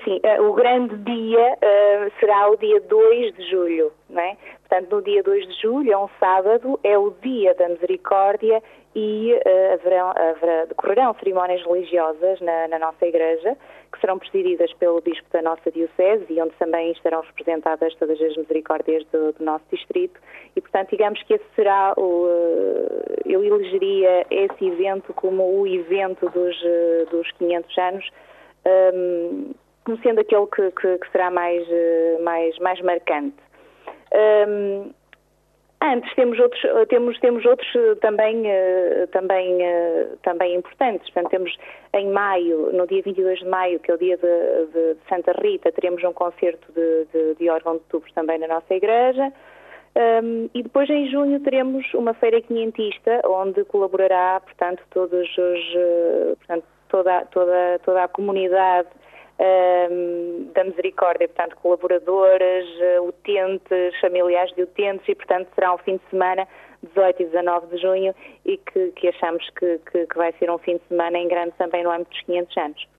assim, o grande dia será o dia 2 de julho, não é? Portanto, no dia 2 de julho, é um sábado, é o dia da misericórdia e decorrerão cerimónias religiosas na nossa igreja, que serão presididas pelo bispo da nossa diocese e onde também estarão representadas todas as misericórdias do nosso distrito. E, portanto, digamos que esse será eu elegeria esse evento como o evento dos 500 anos, como sendo aquele que será mais marcante. Antes temos outros também importantes. Portanto, temos em maio, no dia 22 de maio, que é o dia de Santa Rita, teremos um concerto de órgão de tubos também na nossa igreja. E depois em junho teremos uma feira quinhentista, onde colaborará, portanto, toda a comunidade da misericórdia, portanto, colaboradoras, utentes, familiares de utentes, e, portanto, será um fim de semana, 18 e 19 de junho, e que achamos que vai ser um fim de semana em grande também no âmbito dos 500 anos.